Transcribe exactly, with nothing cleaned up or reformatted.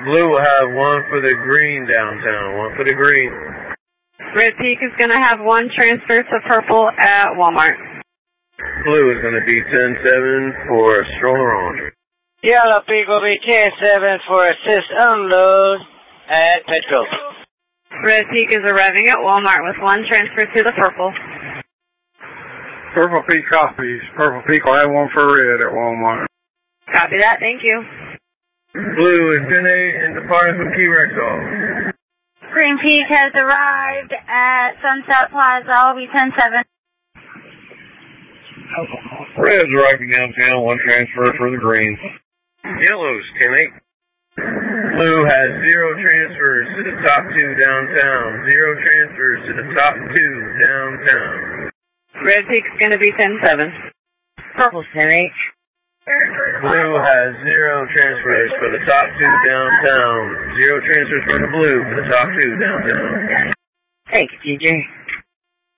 Blue will have one for the green downtown. One for the green. Red Peak is going to have one transfer to purple at Walmart. Blue is going to be ten seven for stroller on. Yellow Peak will be ten seven for assist unload at Petco. Red Peak is arriving at Walmart with one transfer to the purple. Purple Peak copies. Purple Peak will have one for red at Walmart. Copy that, thank you. Blue is ten eight and departing from Key Rexall. Green Peak has arrived at Sunset Plaza. Will be ten seven. Red's arriving downtown. One transfer for the green. Yellow's ten eight. Blue has zero transfers to the top two downtown. Zero transfers to the top two downtown. Red Peak's going to be ten seven. Purple's ten eight. Blue has zero transfers for the top two downtown. Zero transfers for the blue for the top two downtown. Thank you, T J.